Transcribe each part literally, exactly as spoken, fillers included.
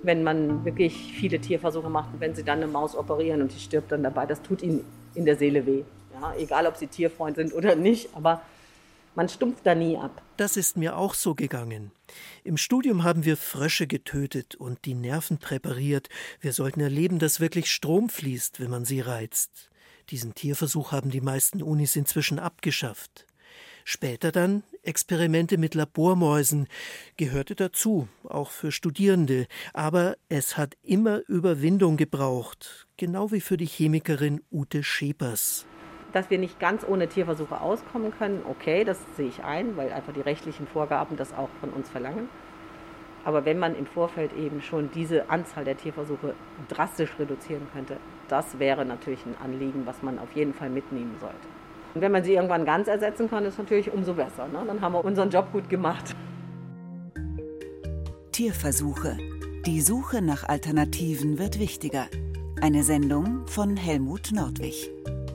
wenn man wirklich viele Tierversuche macht und wenn sie dann eine Maus operieren und die stirbt dann dabei, das tut ihnen in der Seele weh. Ja, egal, ob sie Tierfreund sind oder nicht, aber man stumpft da nie ab. Das ist mir auch so gegangen. Im Studium haben wir Frösche getötet und die Nerven präpariert. Wir sollten erleben, dass wirklich Strom fließt, wenn man sie reizt. Diesen Tierversuch haben die meisten Unis inzwischen abgeschafft. Später dann Experimente mit Labormäusen, gehörte dazu, auch für Studierende. Aber es hat immer Überwindung gebraucht, genau wie für die Chemikerin Ute Schepers. Dass wir nicht ganz ohne Tierversuche auskommen können, okay, das sehe ich ein, weil einfach die rechtlichen Vorgaben das auch von uns verlangen. Aber wenn man im Vorfeld eben schon diese Anzahl der Tierversuche drastisch reduzieren könnte, das wäre natürlich ein Anliegen, was man auf jeden Fall mitnehmen sollte. Und wenn man sie irgendwann ganz ersetzen kann, ist natürlich umso besser, ne? Dann haben wir unseren Job gut gemacht. Tierversuche. Die Suche nach Alternativen wird wichtiger. Eine Sendung von Helmut Nordwig.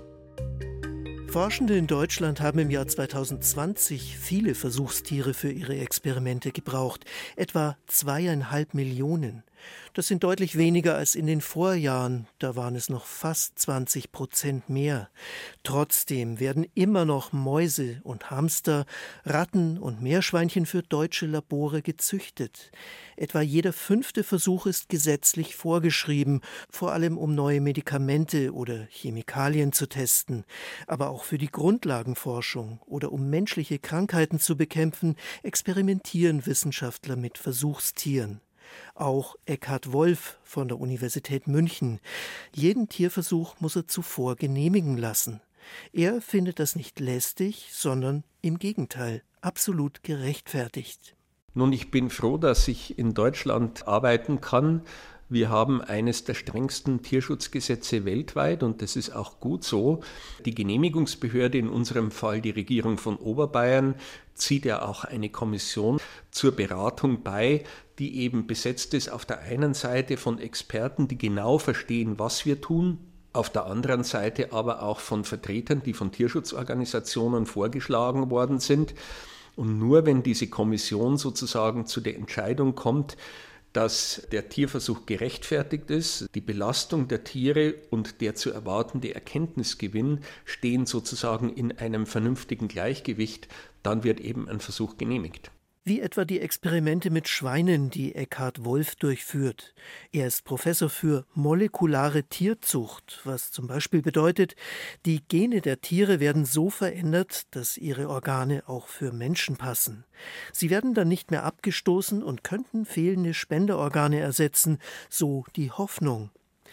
Forschende in Deutschland haben im Jahr zweitausendzwanzig viele Versuchstiere für ihre Experimente gebraucht, etwa zweieinhalb Millionen. Das sind deutlich weniger als in den Vorjahren, da waren es noch fast zwanzig Prozent mehr. Trotzdem werden immer noch Mäuse und Hamster, Ratten und Meerschweinchen für deutsche Labore gezüchtet. Etwa jeder fünfte Versuch ist gesetzlich vorgeschrieben, vor allem um neue Medikamente oder Chemikalien zu testen. Aber auch für die Grundlagenforschung oder um menschliche Krankheiten zu bekämpfen, experimentieren Wissenschaftler mit Versuchstieren. Auch Eckhard Wolff von der Universität München. Jeden Tierversuch muss er zuvor genehmigen lassen. Er findet das nicht lästig, sondern im Gegenteil absolut gerechtfertigt. Nun, ich bin froh, dass ich in Deutschland arbeiten kann. Wir haben eines der strengsten Tierschutzgesetze weltweit und das ist auch gut so. Die Genehmigungsbehörde, in unserem Fall die Regierung von Oberbayern, zieht ja auch eine Kommission zur Beratung bei, die eben besetzt ist auf der einen Seite von Experten, die genau verstehen, was wir tun, auf der anderen Seite aber auch von Vertretern, die von Tierschutzorganisationen vorgeschlagen worden sind. Und nur wenn diese Kommission sozusagen zu der Entscheidung kommt, dass der Tierversuch gerechtfertigt ist, die Belastung der Tiere und der zu erwartende Erkenntnisgewinn stehen sozusagen in einem vernünftigen Gleichgewicht, dann wird eben ein Versuch genehmigt. Wie etwa die Experimente mit Schweinen, die Eckhard Wolff durchführt. Er ist Professor für molekulare Tierzucht, was zum Beispiel bedeutet, die Gene der Tiere werden so verändert, dass ihre Organe auch für Menschen passen. Sie werden dann nicht mehr abgestoßen und könnten fehlende Spenderorgane ersetzen, so die Hoffnung.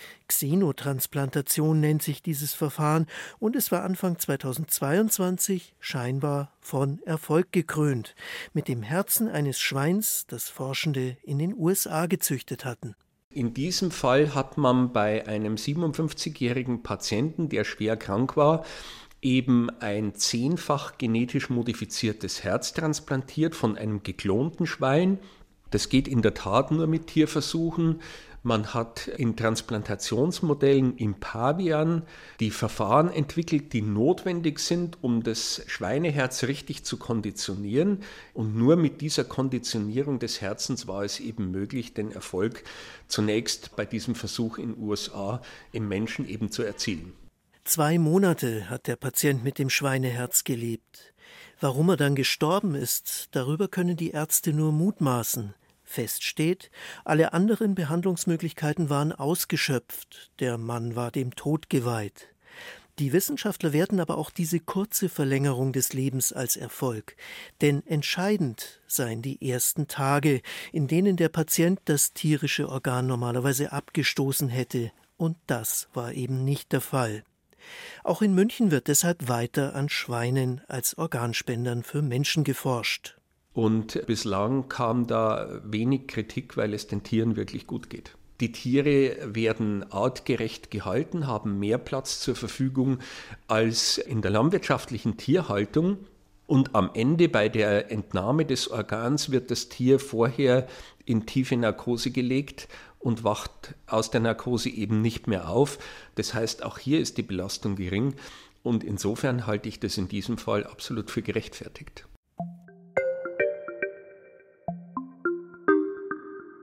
Xenotransplantation nennt sich dieses Verfahren und es war Anfang zweitausendzweiundzwanzig scheinbar von Erfolg gekrönt, mit dem Herzen eines Schweins, das Forschende in den U S A gezüchtet hatten. In diesem Fall hat man bei einem siebenundfünfzigjährigen Patienten, der schwer krank war, eben ein zehnfach genetisch modifiziertes Herz transplantiert von einem geklonten Schwein. Das geht in der Tat nur mit Tierversuchen. Man hat in Transplantationsmodellen im Pavian die Verfahren entwickelt, die notwendig sind, um das Schweineherz richtig zu konditionieren. Und nur mit dieser Konditionierung des Herzens war es eben möglich, den Erfolg zunächst bei diesem Versuch in den U S A im Menschen eben zu erzielen. Zwei Monate hat der Patient mit dem Schweineherz gelebt. Warum er dann gestorben ist, darüber können die Ärzte nur mutmaßen. Fest steht, alle anderen Behandlungsmöglichkeiten waren ausgeschöpft, der Mann war dem Tod geweiht. Die Wissenschaftler werten aber auch diese kurze Verlängerung des Lebens als Erfolg, denn entscheidend seien die ersten Tage, in denen der Patient das tierische Organ normalerweise abgestoßen hätte, und das war eben nicht der Fall. Auch in München wird deshalb weiter an Schweinen als Organspendern für Menschen geforscht. Und bislang kam da wenig Kritik, weil es den Tieren wirklich gut geht. Die Tiere werden artgerecht gehalten, haben mehr Platz zur Verfügung als in der landwirtschaftlichen Tierhaltung. Und am Ende bei der Entnahme des Organs wird das Tier vorher in tiefe Narkose gelegt und wacht aus der Narkose eben nicht mehr auf. Das heißt, auch hier ist die Belastung gering. Und insofern halte ich das in diesem Fall absolut für gerechtfertigt.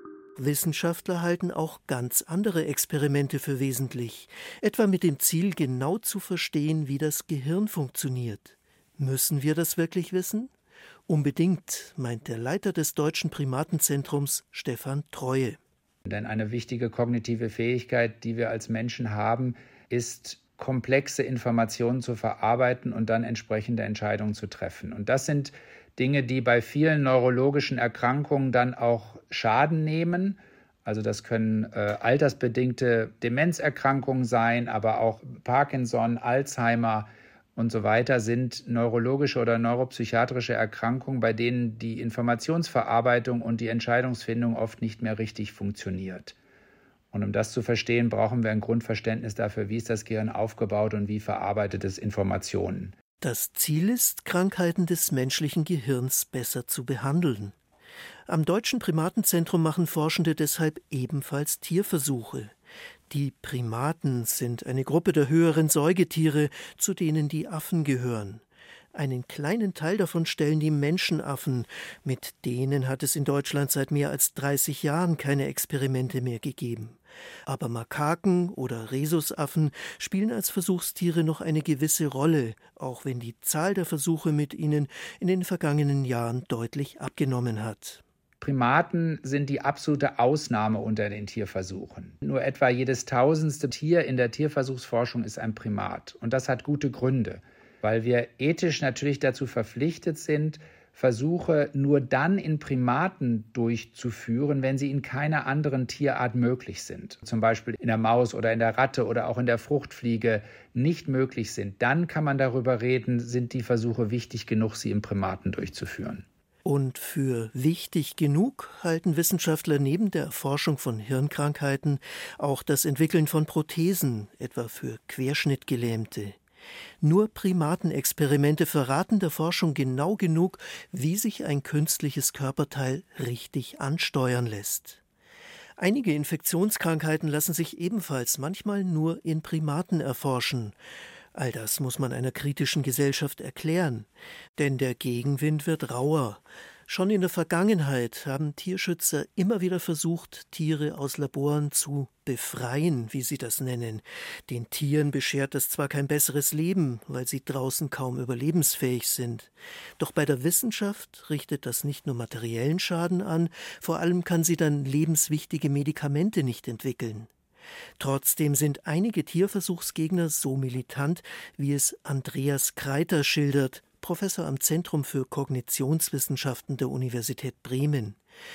Wissenschaftler halten auch ganz andere Experimente für wesentlich, etwa mit dem Ziel, genau zu verstehen, wie das Gehirn funktioniert. Müssen wir das wirklich wissen? Unbedingt, meint der Leiter des Deutschen Primatenzentrums, Stefan Treue. Denn eine wichtige kognitive Fähigkeit, die wir als Menschen haben, ist, komplexe Informationen zu verarbeiten und dann entsprechende Entscheidungen zu treffen. Und das sind Dinge, die bei vielen neurologischen Erkrankungen dann auch Schaden nehmen. Also das können äh, altersbedingte Demenzerkrankungen sein, aber auch Parkinson, Alzheimer und so weiter sind neurologische oder neuropsychiatrische Erkrankungen, bei denen die Informationsverarbeitung und die Entscheidungsfindung oft nicht mehr richtig funktioniert. Und um das zu verstehen, brauchen wir ein Grundverständnis dafür, wie ist das Gehirn aufgebaut und wie verarbeitet es Informationen. Das Ziel ist, Krankheiten des menschlichen Gehirns besser zu behandeln. Am Deutschen Primatenzentrum machen Forschende deshalb ebenfalls Tierversuche. Die Primaten sind eine Gruppe der höheren Säugetiere, zu denen die Affen gehören. Einen kleinen Teil davon stellen die Menschenaffen. Mit denen hat es in Deutschland seit mehr als dreißig Jahren keine Experimente mehr gegeben. Aber Makaken oder Rhesusaffen spielen als Versuchstiere noch eine gewisse Rolle, auch wenn die Zahl der Versuche mit ihnen in den vergangenen Jahren deutlich abgenommen hat. Primaten sind die absolute Ausnahme unter den Tierversuchen. Nur etwa jedes tausendste Tier in der Tierversuchsforschung ist ein Primat. Und das hat gute Gründe, weil wir ethisch natürlich dazu verpflichtet sind, Versuche nur dann in Primaten durchzuführen, wenn sie in keiner anderen Tierart möglich sind. Zum Beispiel in der Maus oder in der Ratte oder auch in der Fruchtfliege nicht möglich sind. Dann kann man darüber reden, sind die Versuche wichtig genug, sie in Primaten durchzuführen. Und für wichtig genug halten Wissenschaftler neben der Erforschung von Hirnkrankheiten auch das Entwickeln von Prothesen, etwa für Querschnittgelähmte. Nur Primatenexperimente verraten der Forschung genau genug, wie sich ein künstliches Körperteil richtig ansteuern lässt. Einige Infektionskrankheiten lassen sich ebenfalls manchmal nur in Primaten erforschen. All das muss man einer kritischen Gesellschaft erklären, denn der Gegenwind wird rauer. Schon in der Vergangenheit haben Tierschützer immer wieder versucht, Tiere aus Laboren zu befreien, wie sie das nennen. Den Tieren beschert das zwar kein besseres Leben, weil sie draußen kaum überlebensfähig sind. Doch bei der Wissenschaft richtet das nicht nur materiellen Schaden an, vor allem kann sie dann lebenswichtige Medikamente nicht entwickeln. Trotzdem sind einige Tierversuchsgegner so militant, wie es Andreas Kreiter schildert, Professor am Zentrum für Kognitionswissenschaften der Universität Bremen.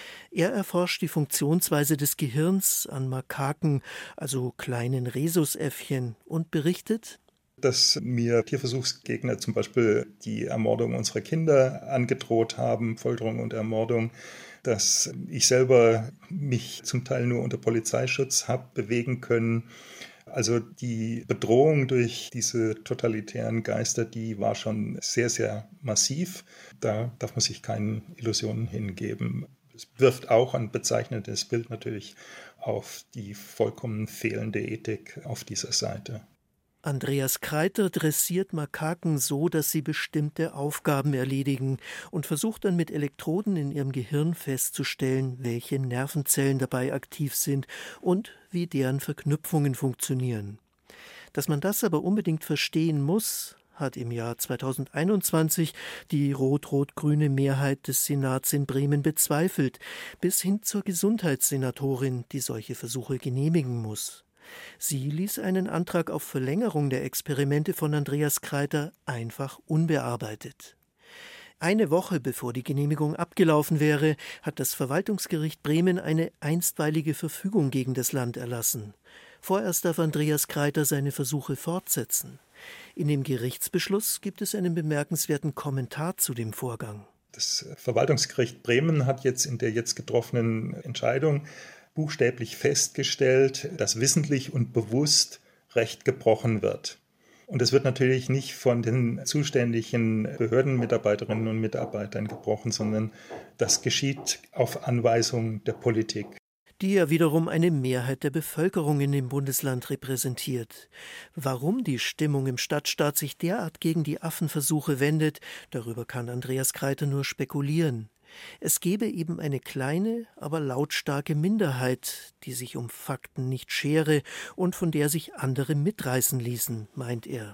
Er erforscht die Funktionsweise des Gehirns an Makaken, also kleinen Rhesusäffchen, und berichtet, dass mir Tierversuchsgegner zum Beispiel die Ermordung unserer Kinder angedroht haben, Folterung und Ermordung, dass ich selber mich zum Teil nur unter Polizeischutz habe bewegen können. Also die Bedrohung durch diese totalitären Geister, die war schon sehr, sehr massiv. Da darf man sich keinen Illusionen hingeben. Es wirft auch ein bezeichnendes Bild natürlich auf die vollkommen fehlende Ethik auf dieser Seite. Andreas Kreiter dressiert Makaken so, dass sie bestimmte Aufgaben erledigen und versucht dann mit Elektroden in ihrem Gehirn festzustellen, welche Nervenzellen dabei aktiv sind und wie deren Verknüpfungen funktionieren. Dass man das aber unbedingt verstehen muss, hat im Jahr zweitausendeinundzwanzig die rot-rot-grüne Mehrheit des Senats in Bremen bezweifelt, bis hin zur Gesundheitssenatorin, die solche Versuche genehmigen muss. Sie ließ einen Antrag auf Verlängerung der Experimente von Andreas Kreiter einfach unbearbeitet. Eine Woche bevor die Genehmigung abgelaufen wäre, hat das Verwaltungsgericht Bremen eine einstweilige Verfügung gegen das Land erlassen. Vorerst darf Andreas Kreiter seine Versuche fortsetzen. In dem Gerichtsbeschluss gibt es einen bemerkenswerten Kommentar zu dem Vorgang. Das Verwaltungsgericht Bremen hat jetzt in der jetzt getroffenen Entscheidung buchstäblich festgestellt, dass wissentlich und bewusst Recht gebrochen wird. Und es wird natürlich nicht von den zuständigen Behördenmitarbeiterinnen und Mitarbeitern gebrochen, sondern das geschieht auf Anweisung der Politik. Die ja wiederum eine Mehrheit der Bevölkerung in dem Bundesland repräsentiert. Warum die Stimmung im Stadtstaat sich derart gegen die Affenversuche wendet, darüber kann Andreas Kreiter nur spekulieren. Es gebe eben eine kleine, aber lautstarke Minderheit, die sich um Fakten nicht schere und von der sich andere mitreißen ließen, meint er.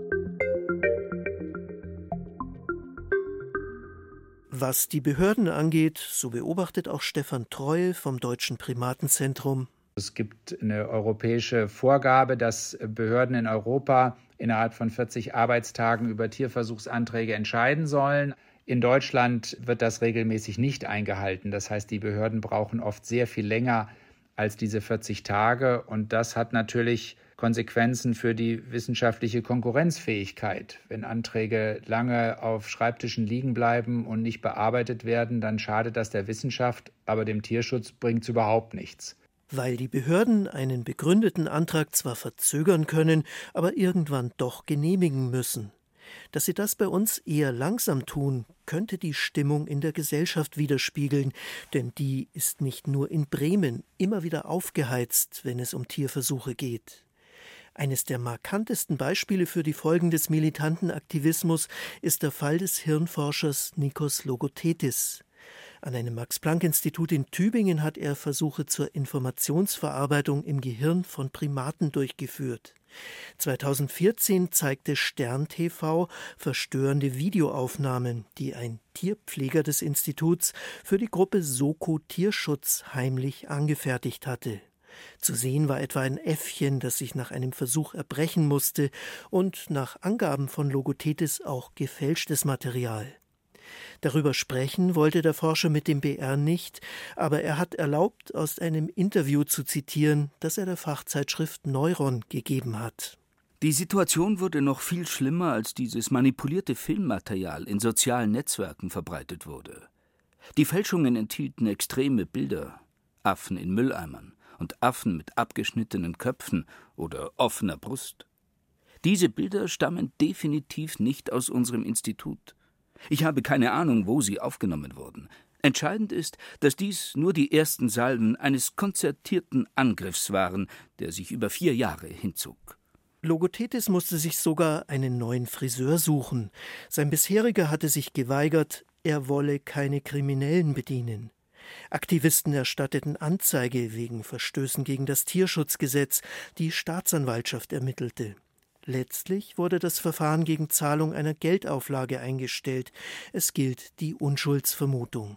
Was die Behörden angeht, so beobachtet auch Stefan Treue vom Deutschen Primatenzentrum: Es gibt eine europäische Vorgabe, dass Behörden in Europa innerhalb von vierzig Arbeitstagen über Tierversuchsanträge entscheiden sollen. In Deutschland wird das regelmäßig nicht eingehalten. Das heißt, die Behörden brauchen oft sehr viel länger als diese vierzig Tage. Und das hat natürlich Konsequenzen für die wissenschaftliche Konkurrenzfähigkeit. Wenn Anträge lange auf Schreibtischen liegen bleiben und nicht bearbeitet werden, dann schadet das der Wissenschaft, aber dem Tierschutz bringt es überhaupt nichts. Weil die Behörden einen begründeten Antrag zwar verzögern können, aber irgendwann doch genehmigen müssen. Dass sie das bei uns eher langsam tun, könnte die Stimmung in der Gesellschaft widerspiegeln, denn die ist nicht nur in Bremen immer wieder aufgeheizt, wenn es um Tierversuche geht. Eines der markantesten Beispiele für die Folgen des militanten Aktivismus ist der Fall des Hirnforschers Nikos Logothetis. An einem Max-Planck-Institut in Tübingen hat er Versuche zur Informationsverarbeitung im Gehirn von Primaten durchgeführt. zweitausendvierzehn zeigte Stern T V verstörende Videoaufnahmen, die ein Tierpfleger des Instituts für die Gruppe Soko Tierschutz heimlich angefertigt hatte. Zu sehen war etwa ein Äffchen, das sich nach einem Versuch erbrechen musste, und nach Angaben von Logothetis auch gefälschtes Material. Darüber sprechen wollte der Forscher mit dem B R nicht, aber er hat erlaubt, aus einem Interview zu zitieren, das er der Fachzeitschrift Neuron gegeben hat. Die Situation wurde noch viel schlimmer, als dieses manipulierte Filmmaterial in sozialen Netzwerken verbreitet wurde. Die Fälschungen enthielten extreme Bilder, Affen in Mülleimern und Affen mit abgeschnittenen Köpfen oder offener Brust. Diese Bilder stammen definitiv nicht aus unserem Institut. Ich habe keine Ahnung, wo sie aufgenommen wurden. Entscheidend ist, dass dies nur die ersten Salven eines konzertierten Angriffs waren, der sich über vier Jahre hinzog. Logothetis musste sich sogar einen neuen Friseur suchen. Sein bisheriger hatte sich geweigert, er wolle keine Kriminellen bedienen. Aktivisten erstatteten Anzeige wegen Verstößen gegen das Tierschutzgesetz, die Staatsanwaltschaft ermittelte. Letztlich wurde das Verfahren gegen Zahlung einer Geldauflage eingestellt. Es gilt die Unschuldsvermutung.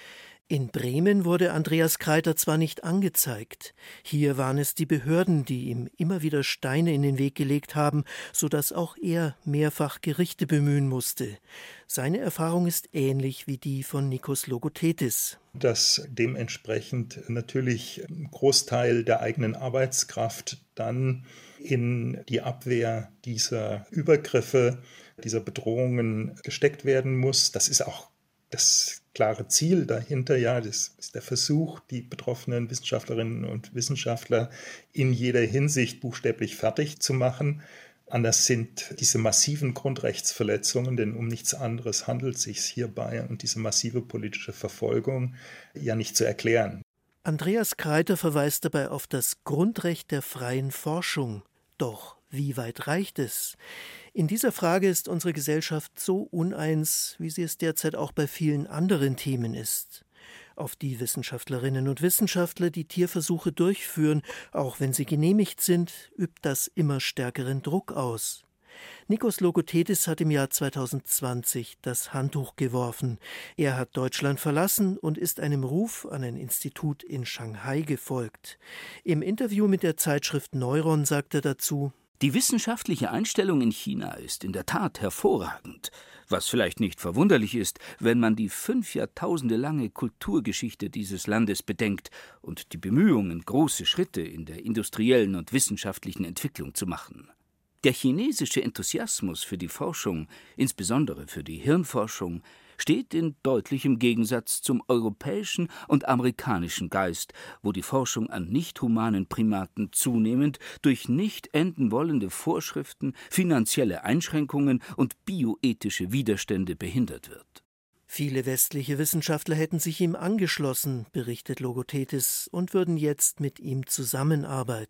In Bremen wurde Andreas Kreiter zwar nicht angezeigt. Hier waren es die Behörden, die ihm immer wieder Steine in den Weg gelegt haben, sodass auch er mehrfach Gerichte bemühen musste. Seine Erfahrung ist ähnlich wie die von Nikos Logothetis. Dass dementsprechend natürlich ein Großteil der eigenen Arbeitskraft dann in die Abwehr dieser Übergriffe, dieser Bedrohungen gesteckt werden muss. Das ist auch das klare Ziel dahinter, ja, das ist der Versuch, die betroffenen Wissenschaftlerinnen und Wissenschaftler in jeder Hinsicht buchstäblich fertig zu machen. Anders sind diese massiven Grundrechtsverletzungen, denn um nichts anderes handelt es sich hierbei, und diese massive politische Verfolgung ja nicht zu erklären. Andreas Kreiter verweist dabei auf das Grundrecht der freien Forschung. Doch wie weit reicht es? In dieser Frage ist unsere Gesellschaft so uneins, wie sie es derzeit auch bei vielen anderen Themen ist. Auf die Wissenschaftlerinnen und Wissenschaftler, die Tierversuche durchführen, auch wenn sie genehmigt sind, übt das immer stärkeren Druck aus. Nikos Logothetis hat im Jahr zweitausendzwanzig das Handtuch geworfen. Er hat Deutschland verlassen und ist einem Ruf an ein Institut in Shanghai gefolgt. Im Interview mit der Zeitschrift Neuron sagt er dazu: Die wissenschaftliche Einstellung in China ist in der Tat hervorragend, was vielleicht nicht verwunderlich ist, wenn man die fünf Jahrtausende lange Kulturgeschichte dieses Landes bedenkt und die Bemühungen, große Schritte in der industriellen und wissenschaftlichen Entwicklung zu machen. Der chinesische Enthusiasmus für die Forschung, insbesondere für die Hirnforschung, steht in deutlichem Gegensatz zum europäischen und amerikanischen Geist, wo die Forschung an nicht-humanen Primaten zunehmend durch nicht enden wollende Vorschriften, finanzielle Einschränkungen und bioethische Widerstände behindert wird. Viele westliche Wissenschaftler hätten sich ihm angeschlossen, berichtet Logothetis, und würden jetzt mit ihm zusammenarbeiten.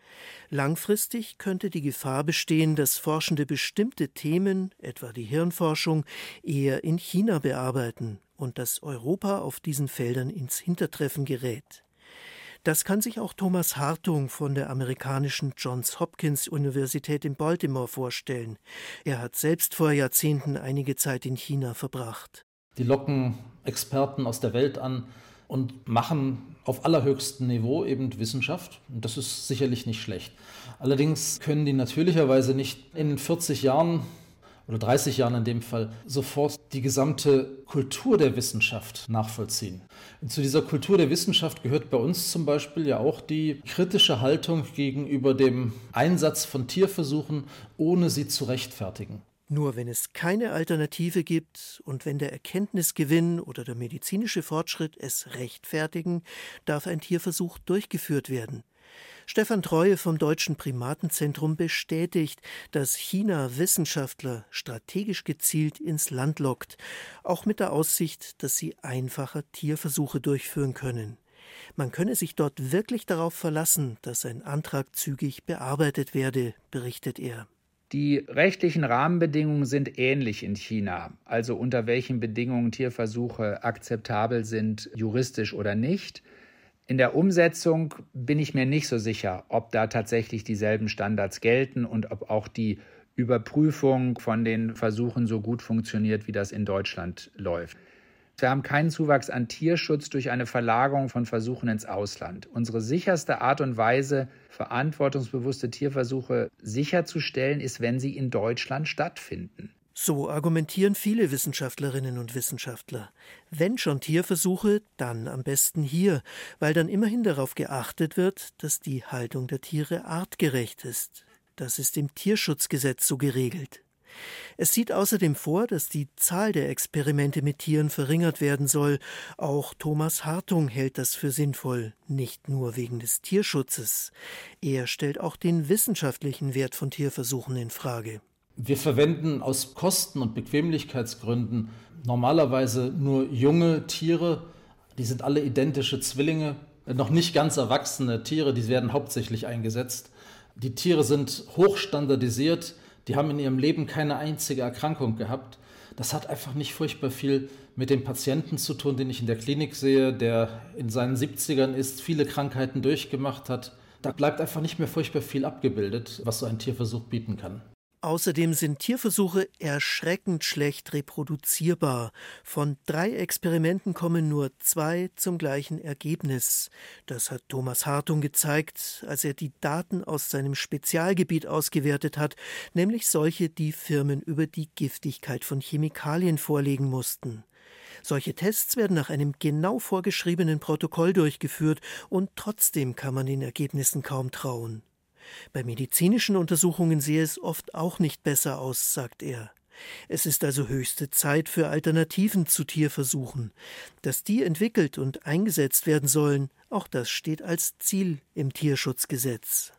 Langfristig könnte die Gefahr bestehen, dass Forschende bestimmte Themen, etwa die Hirnforschung, eher in China bearbeiten und dass Europa auf diesen Feldern ins Hintertreffen gerät. Das kann sich auch Thomas Hartung von der amerikanischen Johns Hopkins Universität in Baltimore vorstellen. Er hat selbst vor Jahrzehnten einige Zeit in China verbracht. Die locken Experten aus der Welt an und machen auf allerhöchstem Niveau eben Wissenschaft. Und das ist sicherlich nicht schlecht. Allerdings können die natürlicherweise nicht in vierzig Jahren oder dreißig Jahren in dem Fall sofort die gesamte Kultur der Wissenschaft nachvollziehen. Und zu dieser Kultur der Wissenschaft gehört bei uns zum Beispiel ja auch die kritische Haltung gegenüber dem Einsatz von Tierversuchen, ohne sie zu rechtfertigen. Nur wenn es keine Alternative gibt und wenn der Erkenntnisgewinn oder der medizinische Fortschritt es rechtfertigen, darf ein Tierversuch durchgeführt werden. Stefan Treue vom Deutschen Primatenzentrum bestätigt, dass China Wissenschaftler strategisch gezielt ins Land lockt, auch mit der Aussicht, dass sie einfacher Tierversuche durchführen können. Man könne sich dort wirklich darauf verlassen, dass ein Antrag zügig bearbeitet werde, berichtet er. Die rechtlichen Rahmenbedingungen sind ähnlich in China, also unter welchen Bedingungen Tierversuche akzeptabel sind, juristisch oder nicht. In der Umsetzung bin ich mir nicht so sicher, ob da tatsächlich dieselben Standards gelten und ob auch die Überprüfung von den Versuchen so gut funktioniert, wie das in Deutschland läuft. Wir haben keinen Zuwachs an Tierschutz durch eine Verlagerung von Versuchen ins Ausland. Unsere sicherste Art und Weise, verantwortungsbewusste Tierversuche sicherzustellen, ist, wenn sie in Deutschland stattfinden. So argumentieren viele Wissenschaftlerinnen und Wissenschaftler. Wenn schon Tierversuche, dann am besten hier, weil dann immerhin darauf geachtet wird, dass die Haltung der Tiere artgerecht ist. Das ist im Tierschutzgesetz so geregelt. Es sieht außerdem vor, dass die Zahl der Experimente mit Tieren verringert werden soll. Auch Thomas Hartung hält das für sinnvoll, nicht nur wegen des Tierschutzes. Er stellt auch den wissenschaftlichen Wert von Tierversuchen in Frage. Wir verwenden aus Kosten- und Bequemlichkeitsgründen normalerweise nur junge Tiere. Die sind alle identische Zwillinge, noch nicht ganz erwachsene Tiere, die werden hauptsächlich eingesetzt. Die Tiere sind hochstandardisiert. Die haben in ihrem Leben keine einzige Erkrankung gehabt. Das hat einfach nicht furchtbar viel mit dem Patienten zu tun, den ich in der Klinik sehe, der in seinen siebzigern ist, viele Krankheiten durchgemacht hat. Da bleibt einfach nicht mehr furchtbar viel abgebildet, was so ein Tierversuch bieten kann. Außerdem sind Tierversuche erschreckend schlecht reproduzierbar. Von drei Experimenten kommen nur zwei zum gleichen Ergebnis. Das hat Thomas Hartung gezeigt, als er die Daten aus seinem Spezialgebiet ausgewertet hat, nämlich solche, die Firmen über die Giftigkeit von Chemikalien vorlegen mussten. Solche Tests werden nach einem genau vorgeschriebenen Protokoll durchgeführt und trotzdem kann man den Ergebnissen kaum trauen. Bei medizinischen Untersuchungen sehe es oft auch nicht besser aus, sagt er. Es ist also höchste Zeit für Alternativen zu Tierversuchen. Dass die entwickelt und eingesetzt werden sollen, auch das steht als Ziel im Tierschutzgesetz.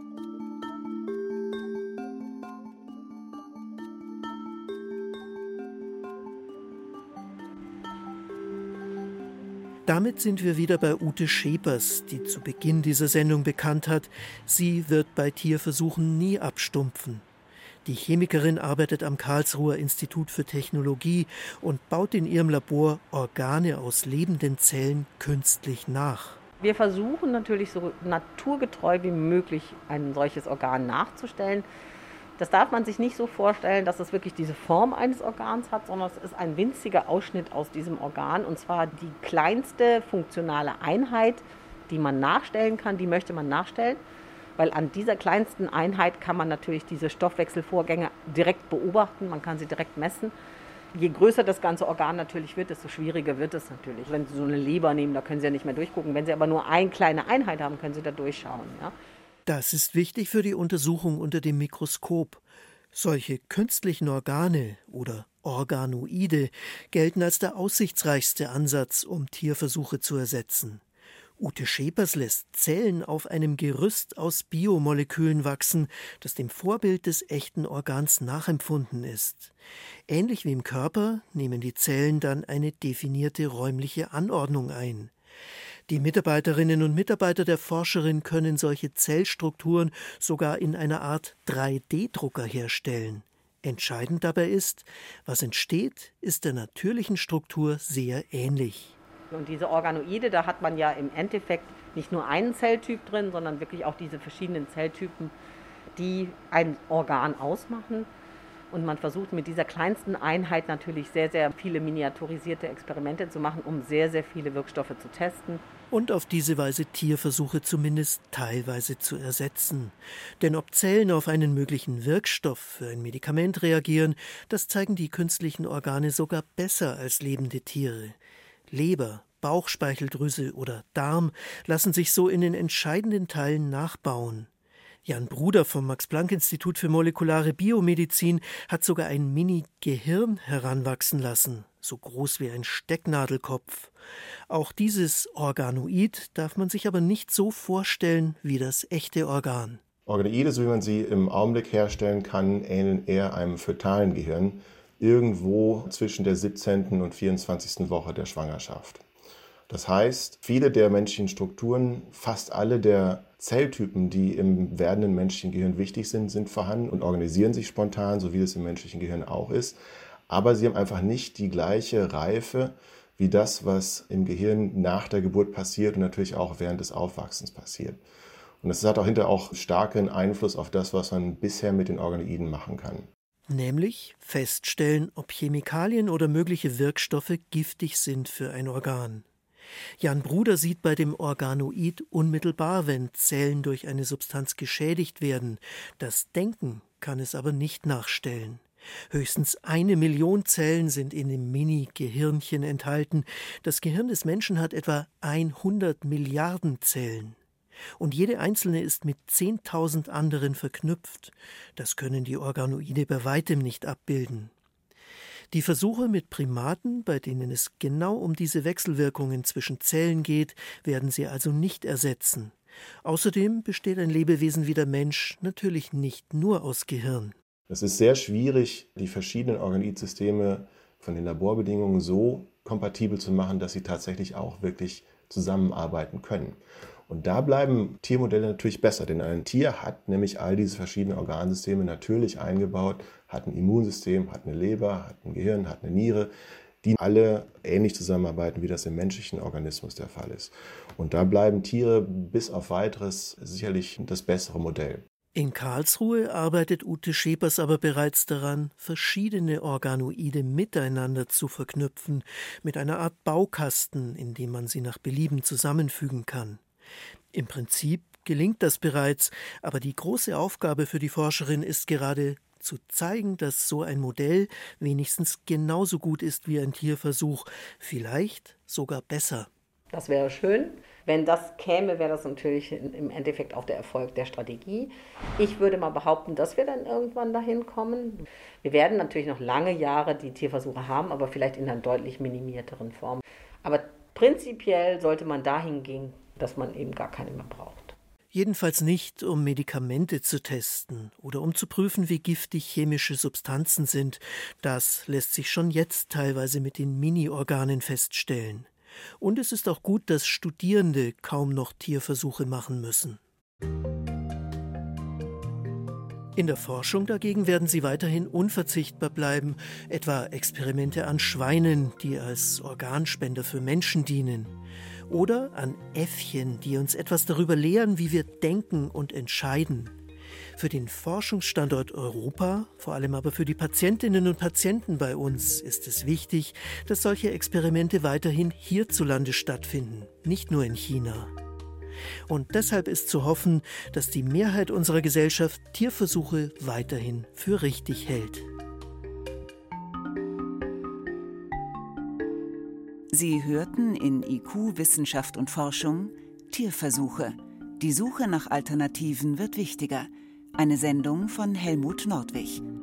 Damit sind wir wieder bei Ute Schepers, die zu Beginn dieser Sendung bekannt hat, sie wird bei Tierversuchen nie abstumpfen. Die Chemikerin arbeitet am Karlsruher Institut für Technologie und baut in ihrem Labor Organe aus lebenden Zellen künstlich nach. Wir versuchen natürlich so naturgetreu wie möglich ein solches Organ nachzustellen. Das darf man sich nicht so vorstellen, dass es wirklich diese Form eines Organs hat, sondern es ist ein winziger Ausschnitt aus diesem Organ. Und zwar die kleinste funktionale Einheit, die man nachstellen kann, die möchte man nachstellen. Weil an dieser kleinsten Einheit kann man natürlich diese Stoffwechselvorgänge direkt beobachten, man kann sie direkt messen. Je größer das ganze Organ natürlich wird, desto schwieriger wird es natürlich. Wenn Sie so eine Leber nehmen, da können Sie ja nicht mehr durchgucken. Wenn Sie aber nur eine kleine Einheit haben, können Sie da durchschauen. Ja? Das ist wichtig für die Untersuchung unter dem Mikroskop. Solche künstlichen Organe oder Organoide gelten als der aussichtsreichste Ansatz, um Tierversuche zu ersetzen. Ute Schepers lässt Zellen auf einem Gerüst aus Biomolekülen wachsen, das dem Vorbild des echten Organs nachempfunden ist. Ähnlich wie im Körper nehmen die Zellen dann eine definierte räumliche Anordnung ein. Die Mitarbeiterinnen und Mitarbeiter der Forscherin können solche Zellstrukturen sogar in einer Art drei D Drucker herstellen. Entscheidend dabei ist, was entsteht, ist der natürlichen Struktur sehr ähnlich. Und diese Organoide, da hat man ja im Endeffekt nicht nur einen Zelltyp drin, sondern wirklich auch diese verschiedenen Zelltypen, die ein Organ ausmachen. Und man versucht mit dieser kleinsten Einheit natürlich sehr, sehr viele miniaturisierte Experimente zu machen, um sehr, sehr viele Wirkstoffe zu testen. Und auf diese Weise Tierversuche zumindest teilweise zu ersetzen. Denn ob Zellen auf einen möglichen Wirkstoff für ein Medikament reagieren, das zeigen die künstlichen Organe sogar besser als lebende Tiere. Leber, Bauchspeicheldrüse oder Darm lassen sich so in den entscheidenden Teilen nachbauen. Jan Bruder vom Max-Planck-Institut für molekulare Biomedizin hat sogar ein Mini-Gehirn heranwachsen lassen, so groß wie ein Stecknadelkopf. Auch dieses Organoid darf man sich aber nicht so vorstellen wie das echte Organ. Organoide, so wie man sie im Augenblick herstellen kann, ähneln eher einem fötalen Gehirn, irgendwo zwischen der siebzehnten und vierundzwanzigsten Woche der Schwangerschaft. Das heißt, viele der menschlichen Strukturen, fast alle der Zelltypen, die im werdenden menschlichen Gehirn wichtig sind, sind vorhanden und organisieren sich spontan, so wie es im menschlichen Gehirn auch ist. Aber sie haben einfach nicht die gleiche Reife wie das, was im Gehirn nach der Geburt passiert und natürlich auch während des Aufwachsens passiert. Und das hat auch hinterher auch starken Einfluss auf das, was man bisher mit den Organoiden machen kann. Nämlich feststellen, ob Chemikalien oder mögliche Wirkstoffe giftig sind für ein Organ. Jan Bruder sieht bei dem Organoid unmittelbar, wenn Zellen durch eine Substanz geschädigt werden. Das Denken kann es aber nicht nachstellen. Höchstens eine Million Zellen sind in dem Mini-Gehirnchen enthalten. Das Gehirn des Menschen hat etwa hundert Milliarden Zellen. Und jede einzelne ist mit zehntausend anderen verknüpft. Das können die Organoide bei weitem nicht abbilden. Die Versuche mit Primaten, bei denen es genau um diese Wechselwirkungen zwischen Zellen geht, werden sie also nicht ersetzen. Außerdem besteht ein Lebewesen wie der Mensch natürlich nicht nur aus Gehirn. Es ist sehr schwierig, die verschiedenen Organoidsysteme von den Laborbedingungen so kompatibel zu machen, dass sie tatsächlich auch wirklich zusammenarbeiten können. Und da bleiben Tiermodelle natürlich besser, denn ein Tier hat nämlich all diese verschiedenen Organsysteme natürlich eingebaut, hat ein Immunsystem, hat eine Leber, hat ein Gehirn, hat eine Niere, die alle ähnlich zusammenarbeiten, wie das im menschlichen Organismus der Fall ist. Und da bleiben Tiere bis auf Weiteres sicherlich das bessere Modell. In Karlsruhe arbeitet Ute Schepers aber bereits daran, verschiedene Organoide miteinander zu verknüpfen, mit einer Art Baukasten, in dem man sie nach Belieben zusammenfügen kann. Im Prinzip gelingt das bereits, aber die große Aufgabe für die Forscherin ist gerade, zu zeigen, dass so ein Modell wenigstens genauso gut ist wie ein Tierversuch, vielleicht sogar besser. Das wäre schön. Wenn das käme, wäre das natürlich im Endeffekt auch der Erfolg der Strategie. Ich würde mal behaupten, dass wir dann irgendwann dahin kommen. Wir werden natürlich noch lange Jahre die Tierversuche haben, aber vielleicht in einer deutlich minimierteren Form. Aber prinzipiell sollte man dahin gehen, dass man eben gar keine mehr braucht. Jedenfalls nicht, um Medikamente zu testen oder um zu prüfen, wie giftig chemische Substanzen sind. Das lässt sich schon jetzt teilweise mit den Mini-Organen feststellen. Und es ist auch gut, dass Studierende kaum noch Tierversuche machen müssen. In der Forschung dagegen werden sie weiterhin unverzichtbar bleiben, etwa Experimente an Schweinen, die als Organspender für Menschen dienen, oder an Äffchen, die uns etwas darüber lehren, wie wir denken und entscheiden. Für den Forschungsstandort Europa, vor allem aber für die Patientinnen und Patienten bei uns, ist es wichtig, dass solche Experimente weiterhin hierzulande stattfinden, nicht nur in China. Und deshalb ist zu hoffen, dass die Mehrheit unserer Gesellschaft Tierversuche weiterhin für richtig hält. Sie hörten in I Q Wissenschaft und Forschung Tierversuche. Die Suche nach Alternativen wird wichtiger. Eine Sendung von Helmut Nordwig.